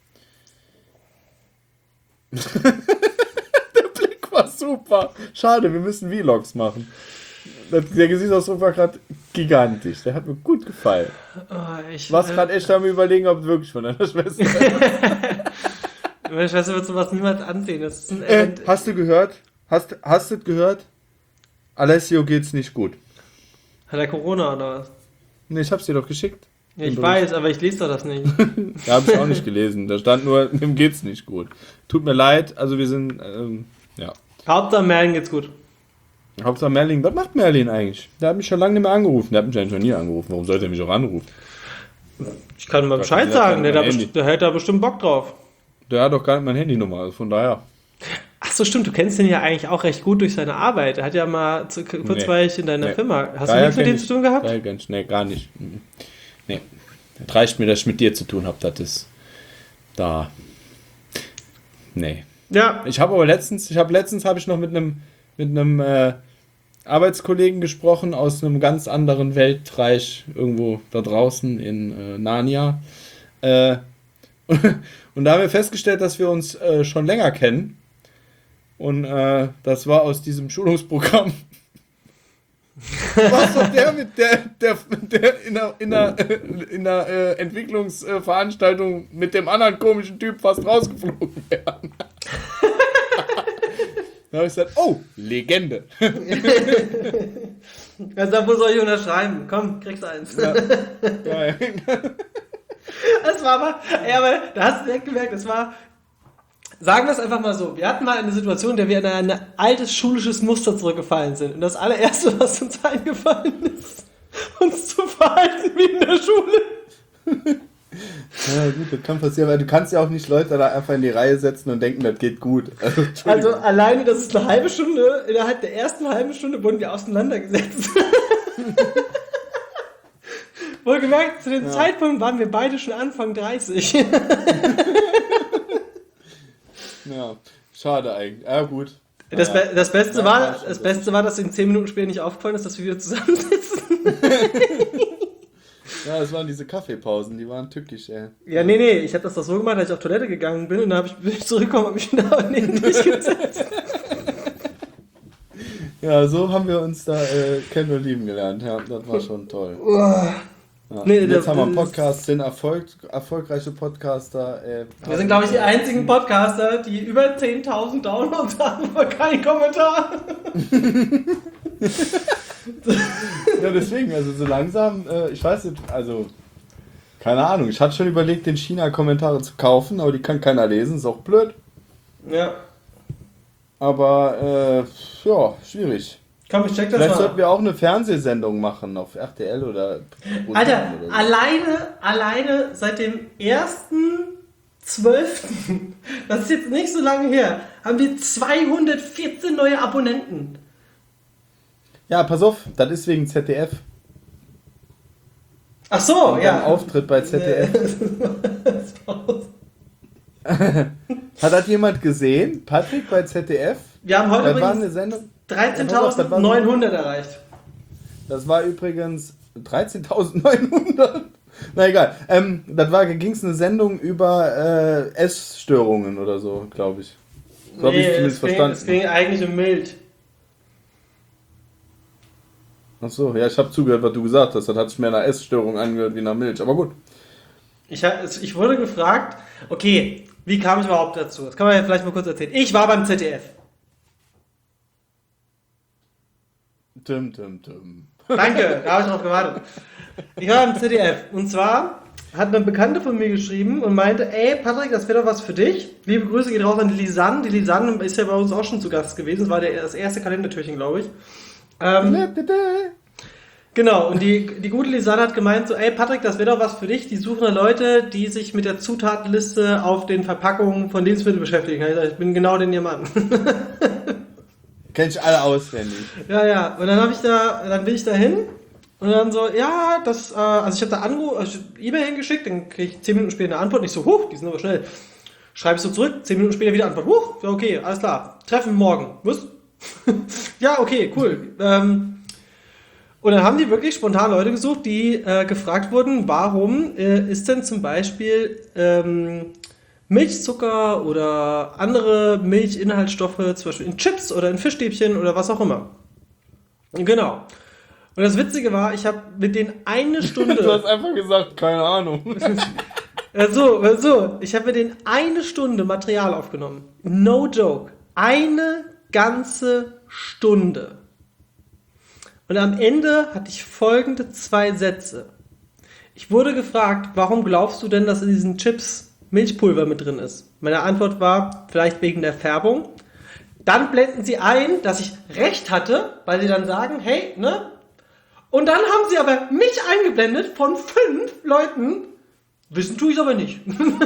Der Blick war super. Schade, wir müssen Vlogs machen. Der Gesichtsausdruck war gerade gigantisch. Der hat mir gut gefallen. Ich war gerade echt am Überlegen, ob es wirklich von deiner Schwester ist. Meine Schwester wird sowas niemals ansehen. Das ist hast du gehört? Hast du gehört? Alessio geht's nicht gut. Hat er Corona oder was? Nee, ich hab's dir doch geschickt. Ja, ich weiß, aber ich lese doch das nicht. Ja, habe ich auch nicht gelesen. Da stand nur, ihm geht's nicht gut. Tut mir leid, also wir sind, ja. Hauptsache Merlin geht's gut. Hauptsache Merlin, was macht Merlin eigentlich? Der hat mich schon lange nicht mehr angerufen. Der hat mich eigentlich schon nie angerufen. Warum sollte er mich auch anrufen? Ich kann mal Bescheid sagen, der hätte da bestimmt Bock drauf. Der hat doch gar nicht meine Handynummer, also von daher. Ach so, stimmt, du kennst den ja eigentlich auch recht gut durch seine Arbeit. Er hat ja mal kurzweilig in deiner Firma. Hast du nichts mit dem zu tun gehabt? Nee, gar nicht. Nee. Das reicht mir, dass ich mit dir zu tun habe. Das ist da. Nee. Ja. Ich habe aber letztens habe ich noch mit einem mit einem Arbeitskollegen gesprochen aus einem ganz anderen Weltreich, irgendwo da draußen in Narnia. Und da haben wir festgestellt, dass wir uns schon länger kennen. Und das war aus diesem Schulungsprogramm. Was doch der mit der in der Entwicklungsveranstaltung mit dem anderen komischen Typ fast rausgeflogen wäre. Da habe ich gesagt, oh, Legende. Also, wo soll ich unterschreiben? Komm, kriegst eins. Ja. Das war aber, da hast du direkt gemerkt, sagen wir es einfach mal so, wir hatten mal eine Situation, in der wir in ein altes schulisches Muster zurückgefallen sind. Und das allererste, was uns eingefallen ist, uns zu verhalten wie in der Schule. Ja gut, das kann passieren, weil du kannst ja auch nicht Leute da einfach in die Reihe setzen und denken, das geht gut. Also alleine, das ist eine halbe Stunde, innerhalb der ersten halben Stunde wurden wir auseinandergesetzt. Wohlgemerkt, zu dem Zeitpunkt waren wir beide schon Anfang 30. Ja, schade eigentlich. Ja gut. Das Beste war, dass in 10 Minuten später nicht aufgefallen ist, dass wir wieder zusammensitzen. Ja, das waren diese Kaffeepausen, die waren tückisch, ey. Ja, nee, ich habe das doch so gemacht, dass ich auf Toilette gegangen bin und dann bin ich zurückgekommen und habe mich wieder neben dich gesetzt. Ja, so haben wir uns da kennen und lieben gelernt. Ja, das war schon toll. Ja. Nee, jetzt haben wir einen Podcast, sind erfolgreiche Podcaster. Wir sind, glaube ich, die einzigen Podcaster, die über 10.000 Downloads haben, aber kein Kommentar. Ja, deswegen, also so langsam, ich weiß nicht, also, keine Ahnung, ich hatte schon überlegt, den China-Kommentare zu kaufen, aber die kann keiner lesen, ist auch blöd. Ja. Aber, ja, schwierig. Komm, ich check das Vielleicht mal. sollten wir auch eine Fernsehsendung machen auf RTL oder... Alter, oder so. alleine seit dem 1.12., das ist jetzt nicht so lange her, haben wir 214 neue Abonnenten. Ja, pass auf, das ist wegen ZDF. Ach so, wegen ja. einem Auftritt bei ZDF. Hat das jemand gesehen? Patrick bei ZDF? Wir haben heute Das war eine übrigens Sendung. 13.900 erreicht. Das war übrigens 13.900. Na egal. Ging es eine Sendung über Essstörungen oder so, glaube ich. So habe ich zumindest verstanden. Es ging eigentlich um Milch. Ach so, ja, ich habe zugehört, was du gesagt hast. Das hat sich mehr nach Essstörung angehört wie nach Milch. Aber gut. Ich wurde gefragt, okay, wie kam ich überhaupt dazu? Das kann man ja vielleicht mal kurz erzählen. Ich war beim ZDF. Tim. Danke, da habe ich drauf gewartet. Ich war im ZDF und zwar hat eine Bekannte von mir geschrieben und meinte, ey Patrick, das wäre doch was für dich. Liebe Grüße geht raus an die Lisanne. Die Lisanne ist ja bei uns auch schon zu Gast gewesen. Das war das erste Kalendertürchen, glaube ich. Genau, und die gute Lisanne hat gemeint so, ey Patrick, das wäre doch was für dich. Die suchen da Leute, die sich mit der Zutatenliste auf den Verpackungen von Lebensmitteln beschäftigen. Ich bin genau den ihr Mann. Kenn ich alle auswendig. Ja. Und dann bin ich da hin und dann so, ja, also ich habe da E-Mail hingeschickt, dann kriege ich 10 Minuten später eine Antwort. Nicht so, die sind aber schnell. Schreibe ich so zurück, 10 Minuten später wieder Antwort. Ja, okay, alles klar. Treffen morgen. Was? Ja, okay, cool. Und dann haben die wirklich spontan Leute gesucht, die gefragt wurden, warum ist denn zum Beispiel Milchzucker oder andere Milchinhaltsstoffe, zum Beispiel in Chips oder in Fischstäbchen oder was auch immer. Genau. Und das Witzige war, ich habe mit denen eine Stunde... Du hast einfach gesagt, keine Ahnung. Ich habe mit denen eine Stunde Material aufgenommen. No joke. Eine ganze Stunde. Und am Ende hatte ich folgende 2 Sätze. Ich wurde gefragt, warum glaubst du denn, dass in diesen Chips Milchpulver mit drin ist? Meine Antwort war, vielleicht wegen der Färbung. Dann blenden sie ein, dass ich recht hatte, weil sie dann sagen, hey, ne? Und dann haben sie aber mich eingeblendet von 5 Leuten. Wissen tue ich aber nicht.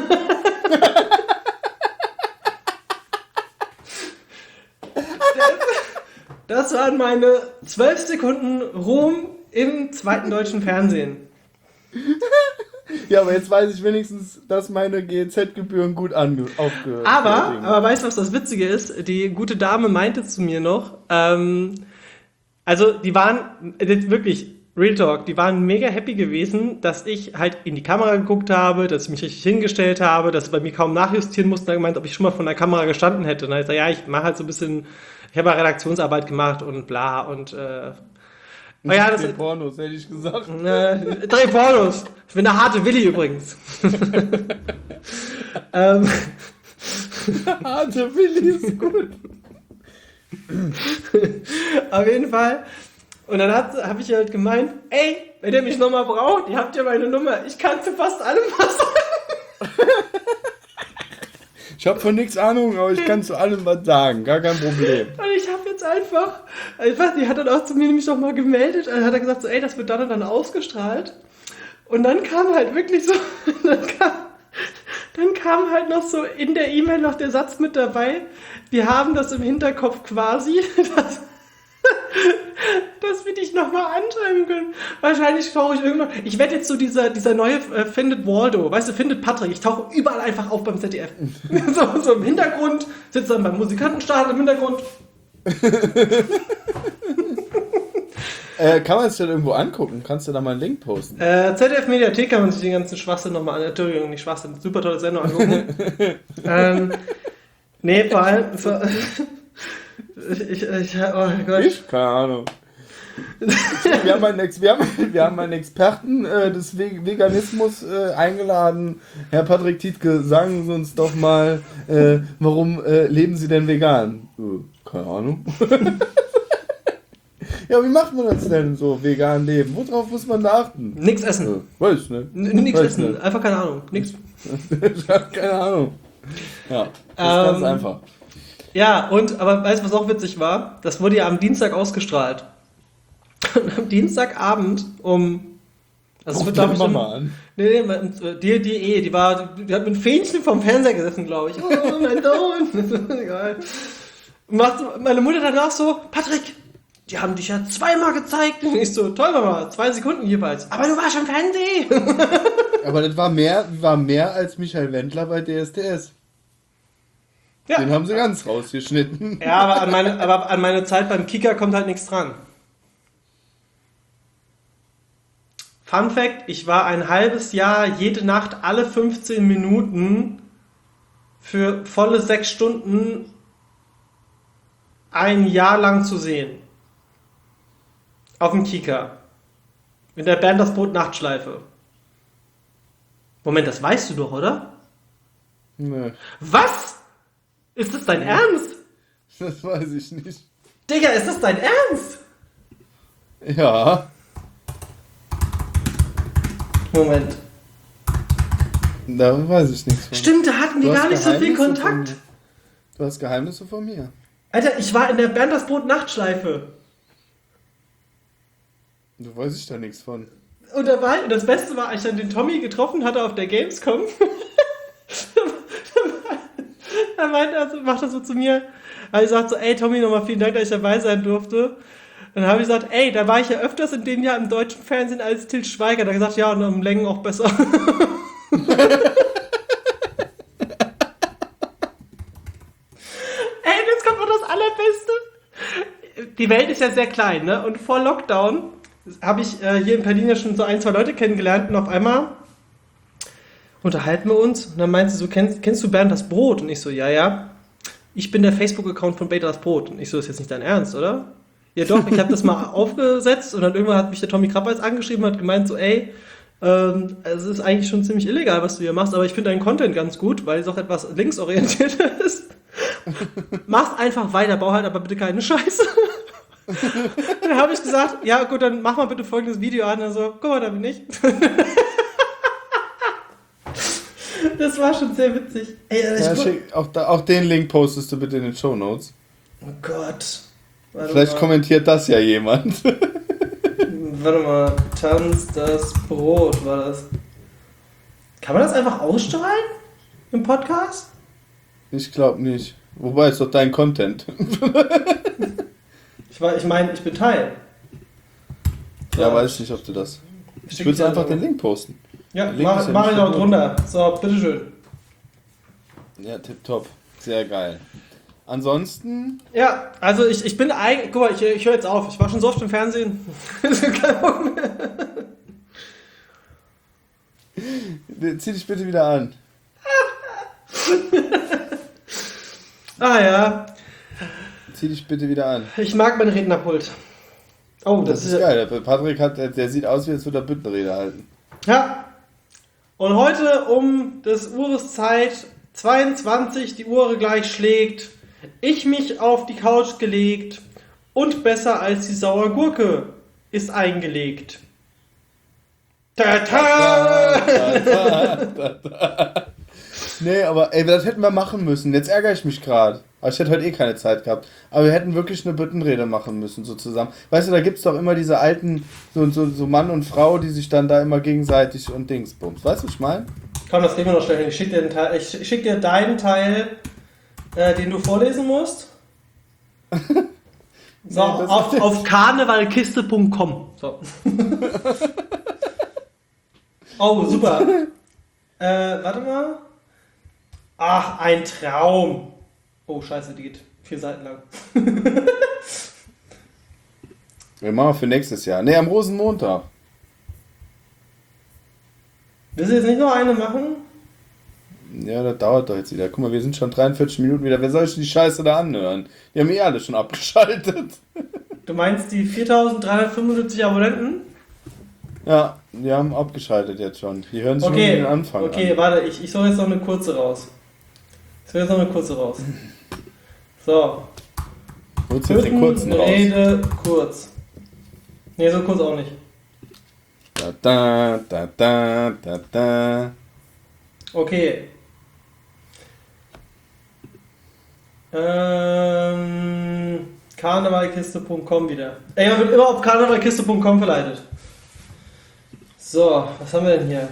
Das waren meine 12 Sekunden Ruhm im zweiten deutschen Fernsehen. Ja, aber jetzt weiß ich wenigstens, dass meine GEZ-Gebühren gut aufgehört haben. Aber weißt du, was das Witzige ist? Die gute Dame meinte zu mir noch, also die waren, jetzt wirklich, Real Talk, die waren mega happy gewesen, dass ich halt in die Kamera geguckt habe, dass ich mich richtig hingestellt habe, dass sie bei mir kaum nachjustieren mussten. Da gemeint, ob ich schon mal vor der Kamera gestanden hätte. Und dann habe ich gesagt, ja, ich mache halt so ein bisschen, ich habe mal Redaktionsarbeit gemacht und bla und ja, das Pornos, hätte ich gesagt. Dreh Pornos. Ich bin der harte Willi übrigens. Harte Willi ist gut. Auf jeden Fall. Und dann habe ich halt gemeint, ey, wenn ihr mich nochmal braucht, ihr habt ja meine Nummer. Ich kann zu fast allem was sagen. Ich habe von nichts Ahnung, aber ich kann zu allem was sagen. Gar kein Problem. Und ich habe jetzt einfach, ich weiß nicht, hat dann auch zu mir nämlich nochmal gemeldet, dann hat er gesagt so, ey, das wird dann und dann ausgestrahlt. Und dann kam halt wirklich so, dann kam halt noch so in der E-Mail noch der Satz mit dabei, wir haben das im Hinterkopf quasi, dass wir dich nochmal anschreiben können. Wahrscheinlich tauche ich irgendwann. Ich werde jetzt so dieser neue Findet Waldo, weißt du, Findet Patrick. Ich tauche überall einfach auf beim ZDF. so im Hintergrund, sitze dann beim Musikantenstart im Hintergrund. Kann man es denn irgendwo angucken? Kannst du da mal einen Link posten? ZDF Mediathek kann man sich den ganzen Schwachsinn nochmal an. Entschuldigung, nicht Schwachsinn, super tolle Sendung angucken. Nee, vor allem. Oh Gott. Keine Ahnung. Wir haben einen Experten des Veganismus eingeladen. Herr Patrick Tietke, sagen Sie uns doch mal, warum leben Sie denn vegan? Keine Ahnung. Ja, wie macht man das denn so, vegan leben? Worauf muss man da achten? Nix essen. Weiß nicht. Nix essen. Nicht. Einfach keine Ahnung. Nix. Keine Ahnung. Ja, das ist ganz einfach. Ja, aber weißt du, was auch witzig war? Das wurde ja am Dienstag ausgestrahlt. Und am Dienstagabend also es wird, glaube ich, Mama an. Nee, die hat mit einem Fähnchen vom Fernseher gesessen, glaube ich. Oh, mein Sohn. Egal. Und meine Mutter danach so, Patrick, die haben dich ja 2-mal gezeigt. Und ich so, toll, Mama, 2 Sekunden jeweils. Aber du warst schon Fernsehen. Aber das war mehr als Michael Wendler bei DSDS. Ja. Den haben sie ganz rausgeschnitten. Ja, aber an meine Zeit beim Kicker kommt halt nichts dran. Fun Fact, ich war ein halbes Jahr jede Nacht alle 15 Minuten für volle 6 Stunden ein Jahr lang zu sehen. Auf dem Kicker. In der Bernd das Brot Nachtschleife. Moment, das weißt du doch, oder? Nee. Was? Ist das dein Ernst? Das weiß ich nicht. Digga, ist das dein Ernst? Ja. Moment. Da weiß ich nichts von. Stimmt, da hatten wir gar nicht so viel Kontakt. Du hast Geheimnisse von mir. Alter, ich war in der Bernd das Brot Nachtschleife. Da weiß ich da nichts von. Und das Beste war, als ich dann den Tommy getroffen hatte auf der Gamescom. Da macht er so zu mir, weil ich sagte so, ey Tommy, nochmal vielen Dank, dass ich dabei sein durfte. Dann habe ich gesagt, ey, da war ich ja öfters in dem Jahr im deutschen Fernsehen als Til Schweiger. Da hat er gesagt, ja, und um Längen auch besser. Ey, jetzt kommt noch das Allerbeste. Die Welt ist ja sehr klein, ne? Und vor Lockdown habe ich hier in Berlin ja schon so 1, 2 Leute kennengelernt und auf einmal unterhalten wir uns und dann meinte sie so, kennst du Bernd das Brot? Und ich so, ja. Ich bin der Facebook-Account von Bernd das Brot. Und ich so, ist jetzt nicht dein Ernst, oder? Ja doch, ich habe das mal aufgesetzt und dann irgendwann hat mich der Tommy Krabbeis angeschrieben und hat gemeint so, ey, es ist eigentlich schon ziemlich illegal, was du hier machst, aber ich finde deinen Content ganz gut, weil es auch etwas linksorientiert ist. Mach's einfach weiter, bau halt aber bitte keine Scheiße. Dann habe ich gesagt, ja gut, dann mach mal bitte folgendes Video an. Und so, guck mal, da bin ich. Das war schon sehr witzig. Ey, auch den Link postest du bitte in den Shownotes. Oh Gott. Vielleicht kommentiert das ja jemand. Warte mal, Tanz das Brot war das. Kann man das einfach ausstrahlen? Im Podcast? Ich glaube nicht. Wobei, ist doch dein Content. Ich meine, ich bin Teil. Ja, weiß ich nicht, ob du das... Ich würde einfach den Link posten. Ja, Link mach ist ja ich nicht noch verboten. drunter. So, bitteschön. Ja, tipptopp. Sehr geil. Ansonsten, Ja, also ich bin eigentlich, guck mal, ich höre jetzt auf. Ich war schon so oft im Fernsehen. Kein Bock mehr. zieh dich bitte wieder an. Ah ja, Zieh dich bitte wieder an. ich mag mein Rednerpult. Oh, Das ist geil. Der Patrick der sieht aus, wie als würde er Büttenrede halten. Ja. Und heute um des Uhres Zeit 22, die Uhr gleich schlägt, ich mich auf die Couch gelegt und besser als die saure Gurke ist eingelegt. Ta-ta! Nee, aber ey, das hätten wir machen müssen. Jetzt ärgere ich mich gerade. Aber ich hätte heute eh keine Zeit gehabt. Aber wir hätten wirklich eine Büttenrede machen müssen, so zusammen. Weißt du, da gibt es doch immer diese alten, so Mann und Frau, die sich dann da immer gegenseitig und Dingsbums. Weißt du, was ich meine? Komm, das kriegen wir noch schnell hin. Ich schick dir deinen Teil, den du vorlesen musst. So, Nee, auf karnevalkiste.com. So. Oh, super. Warte mal. Ach, ein Traum. Oh, scheiße, die geht 4 Seiten lang. Wir machen für nächstes Jahr. Nee, am Rosenmontag. Willst du jetzt nicht noch eine machen? Ja, das dauert doch jetzt wieder. Guck mal, wir sind schon 43 Minuten wieder. Wer soll sich die Scheiße da anhören? Die haben eh alle schon abgeschaltet. Du meinst die 4375 Abonnenten? Ja, die haben abgeschaltet jetzt schon. Die hören sich nur den Anfang an. Okay, warte, ich suche jetzt noch eine kurze raus. So. Holst jetzt den kurzen raus. Rede kurz. Nee, so kurz auch nicht. Da. Okay. Karnevalkiste.com wieder. Ey, man wird immer auf karnevalkiste.com verleitet. So, was haben wir denn hier?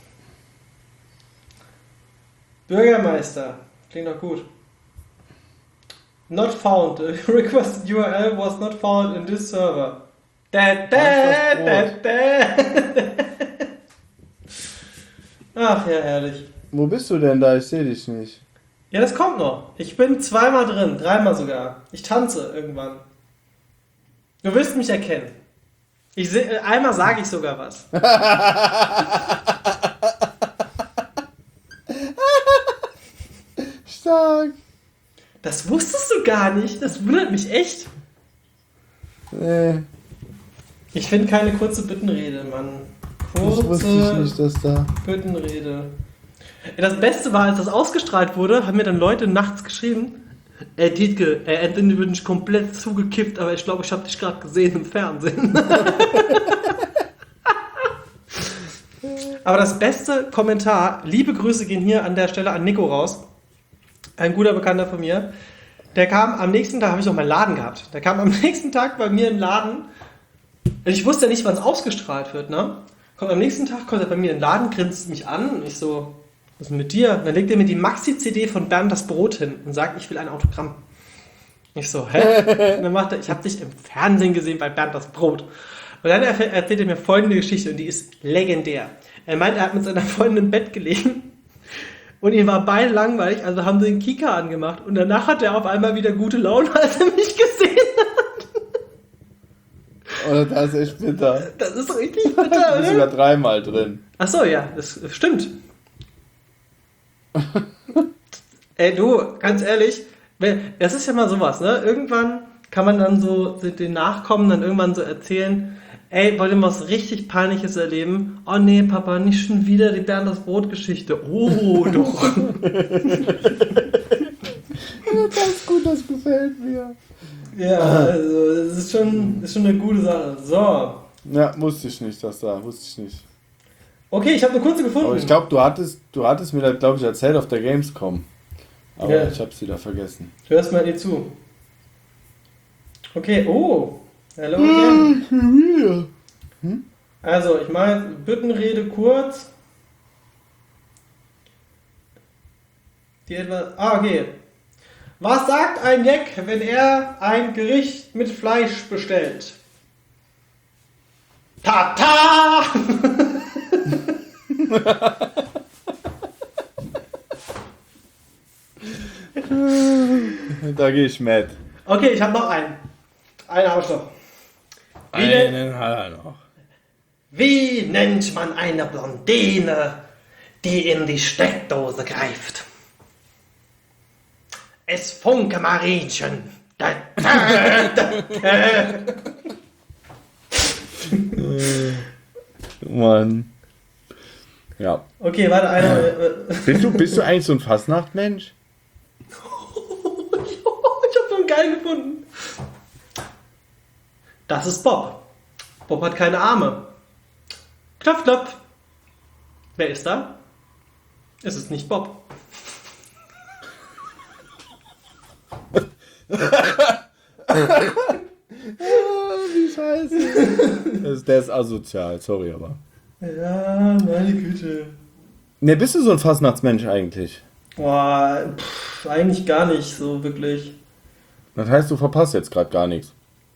Bürgermeister. Klingt doch gut. Not found. The requested URL was not found in this server. Ach ja, herrlich. Wo bist du denn da? Ich sehe dich nicht. Ja, das kommt noch. Ich bin 2-mal drin, 3-mal sogar. Ich tanze irgendwann. Du wirst mich erkennen. Einmal sage ich sogar was. Stark. Das wusstest du gar nicht. Das wundert mich echt. Nee, Ich finde keine kurze Bittenrede, Mann. das wusste ich Kurze nicht, dass da... Bittenrede. Das Beste war, als das ausgestrahlt wurde, haben mir dann Leute nachts geschrieben, Dietke, Anthony wird nicht komplett zugekifft, aber ich glaube, ich habe dich gerade gesehen im Fernsehen. Aber das beste Kommentar, liebe Grüße gehen hier an der Stelle an Nico raus, ein guter Bekannter von mir, der kam am nächsten Tag, habe ich noch meinen Laden gehabt, der kam am nächsten Tag bei mir im Laden, und ich wusste ja nicht, wann es ausgestrahlt wird, ne? Kommt am nächsten Tag, kommt er bei mir in den Laden, grinst mich an und ich so, was ist denn mit dir? Und dann legt er mir die Maxi-CD von Bernd das Brot hin und sagt, ich will ein Autogramm. Ich so, hä? Und dann macht er, ich habe dich im Fernsehen gesehen bei Bernd das Brot. Und dann erzählt er mir folgende Geschichte und die ist legendär. Er meint, er hat mit seiner Freundin im Bett gelegen und ihm war beide langweilig, also haben sie den Kika angemacht und danach hat er auf einmal wieder gute Laune, als er mich gesehen hat. Oder das ist echt bitter. Das ist richtig Da bitter, bist oder? sogar 3-mal drin. Achso, ja, das stimmt. Ey, du, ganz ehrlich, das ist ja mal sowas, ne? Irgendwann kann man dann so den Nachkommen dann irgendwann so erzählen, ey, wollt ihr mal was richtig Peinliches erleben? Oh nee, Papa, nicht schon wieder die Bernd das Brot-Geschichte. Oh, doch. Das ist gut, das gefällt mir. Ja, also, das ist schon eine gute Sache. So. Ja, wusste ich nicht, wusste ich nicht. Okay, ich habe eine kurze gefunden. Aber ich glaube, du hattest mir das, glaube ich, erzählt auf der Gamescom. Aber Ja. ich habe es wieder vergessen. Du hörst mal nicht zu. Okay, oh. Hello again. Also, ich mache jetzt Büttenrede kurz. Die etwa. Okay. Was sagt ein Jack, wenn er ein Gericht mit Fleisch bestellt? Tata! Da gehe ich mit. Okay, ich habe noch einen. Einen habe ich noch. Einen hat er noch. Wie nennt man eine Blondine, die in die Steckdose greift? Es Funke Marienchen. Da, da, da, da. Mann. Ja. Okay, warte, einer. Bist du eigentlich so ein Fastnachtmensch? Ich habe so einen geilen gefunden. Das ist Bob. Bob hat keine Arme. Klopf, klopf. Wer ist da? Es ist nicht Bob. Wie scheiße. Der ist asozial, sorry, aber. Ja, meine Güte. Ne, bist du so ein Fastnachtsmensch eigentlich? Boah, eigentlich gar nicht so wirklich. Das heißt, du verpasst jetzt gerade gar nichts.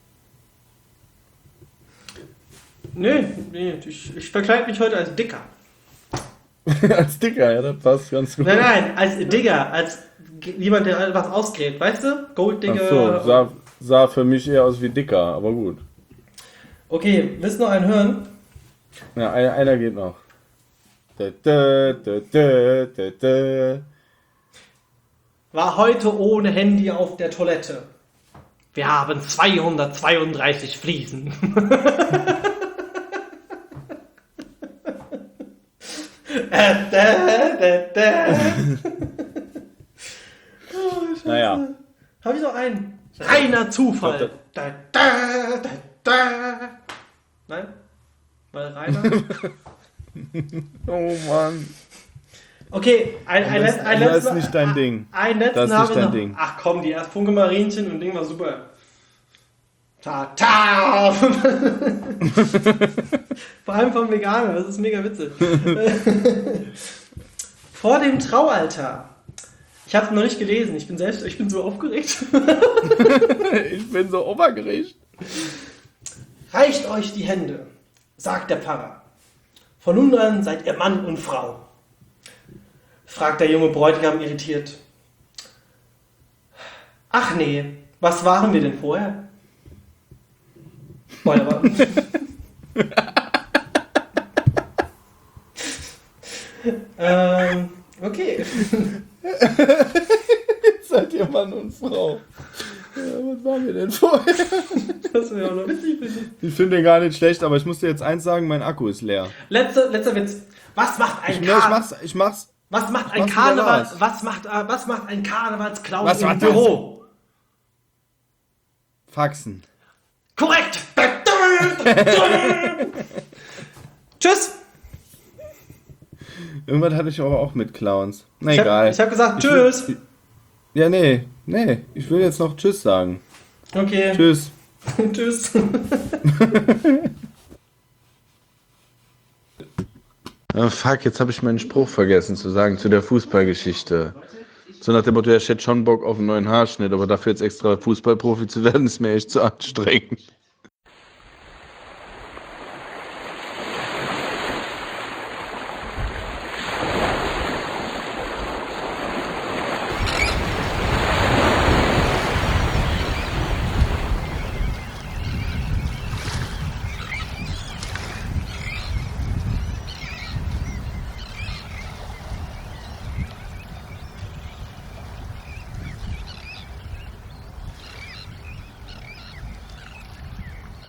Nee, ich verkleide mich heute als Dicker. Als Dicker, ja, das passt ganz gut. Nein, als Digger, als jemand, der etwas ausgräbt, weißt du? Golddigger. Ach so, sah für mich eher aus wie Dicker, aber gut. Okay, willst du noch einen hören? Ja, einer geht noch. Da. War heute ohne Handy auf der Toilette. Wir haben 232 Fliesen. Naja. Habe ich noch einen? Reiner Zufall. Nein? Weil Rainer? Oh Mann. Okay, ein Das ist nicht dein Ding. Einen letzten Das ist habe nicht ich dein noch. Ding. Ach komm, die erst Funke Marienchen und Ding war super. Ta-ta! Vor allem vom Veganer, das ist mega witzig. Vor dem Traualtar. Ich habe es noch nicht gelesen, ich bin so aufgeregt. Ich bin so obergeregt. Reicht euch die Hände, sagt der Pfarrer. Von nun an seid ihr Mann und Frau. Fragt der junge Bräutigam irritiert. Ach nee, was waren wir denn vorher? Boah, okay. Jetzt seid ihr Mann und Frau. Ja, was waren wir denn vorher? Das wäre auch noch witzig. Ich finde den gar nicht schlecht, aber ich muss dir jetzt eins sagen, mein Akku ist leer. Letzter Witz. Was macht ein Ich mach's. Was macht ein mach's Karneval? wieder was macht ein Karnevalsclown Was im macht das? Büro? Faxen. Korrekt. Tschüss. Irgendwas hatte ich aber auch mit Clowns. Na egal. Ich hab gesagt Tschüss. Ja, nee. Ich will jetzt noch Tschüss sagen. Okay. Tschüss. Tschüss. Oh, fuck, jetzt habe ich meinen Spruch vergessen zu sagen zu der Fußballgeschichte. So nach dem Motto, ja, ich hätte schon Bock auf einen neuen Haarschnitt, aber dafür jetzt extra Fußballprofi zu werden, ist mir echt zu anstrengend.